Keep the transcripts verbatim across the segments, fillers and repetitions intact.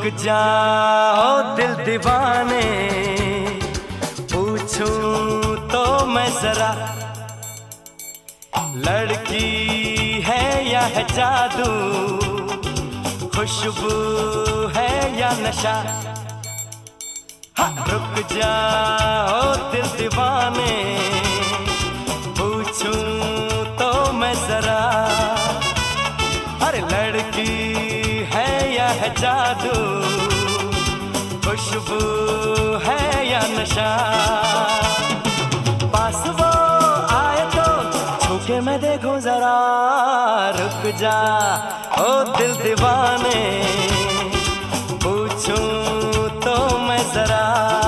जाओ दिल दीवाने, पूछूं तो मैं जरा, लड़की है या है जादू, खुशबू है या नशा। हाँ, रुक जाओ दिल दीवाने, पूछूं तो मैं जरा, अरे लड़की है या है जादू, खुशबू है या नशा। पास वो आए तो छूके मैं देखूं जरा, रुक जा ओ दिल दीवाने, पूछूं तो मैं जरा।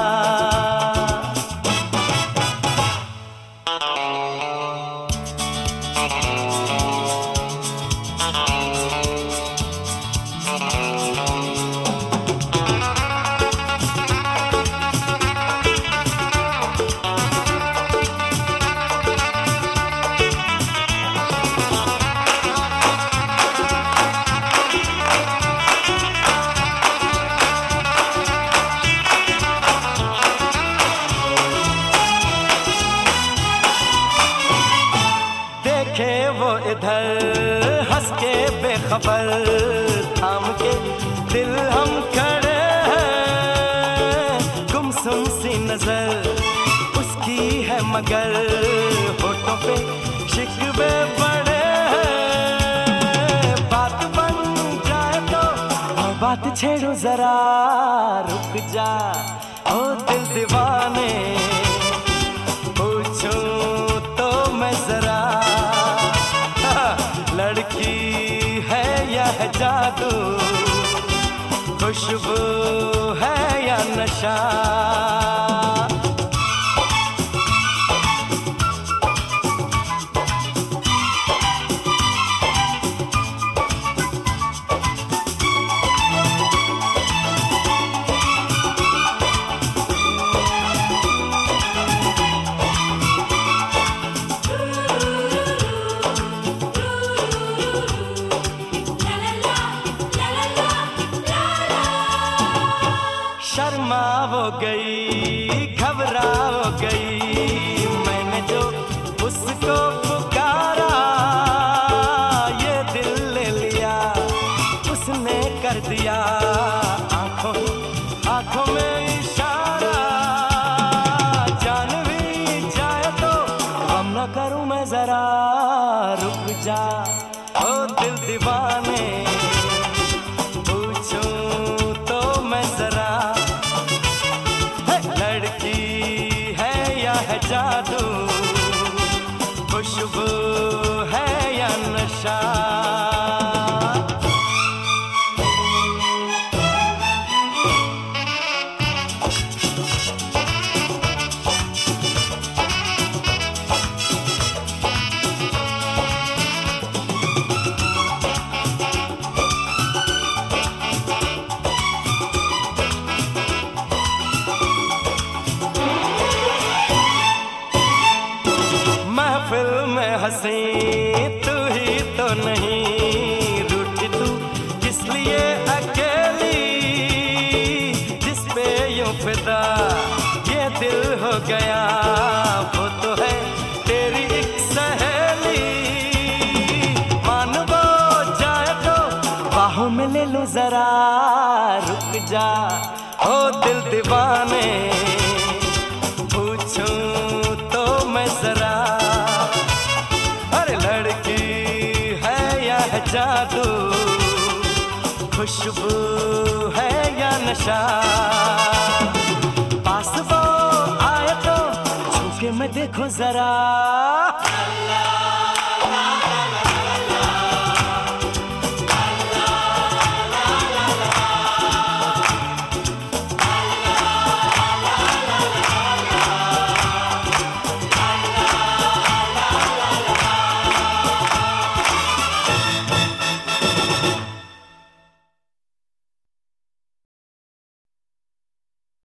देखे वो इधर हंस के बेखबर, थाम के दिल हम खड़े हैं, गुमसुम सी नजर उसकी है मगर, होठों पे शिकवे बड़े हैं। बात बन जाए तो और बात छेड़ो जरा, रुक जा ओ दिल दीवाने, पूछूं तो मैं जरा, लड़की है या है जादू, खुशबू है या नशा। शर्मा वो गई, घबरा वो गई, मैंने जो उसको पुकारा, ये दिल ले लिया उसने कर दिया, आंखों आंखों में इशारा। जान भी जाए तो हम न करूं मैं जरा, रुक जा ओ दिल दीवाने, पूछूं तो मैं जरा, लड़की है या है जादू, खुशबू है या नशा। महफिल में हंसी तू ही तो नहीं, रूठी तू किस लिए अकेली, जिस पे यूं फिदा ये दिल हो गया, वो तो है तेरी एक सहेली। मान वो जाए तो बाहों में ले लो जरा, रुक जा ओ दिल दीवाने, पूछूं तो मैं जरा, लड़की है या है जादू, खुशबू है या नशा। पास वो आए तो छूके मैं देखो जरा।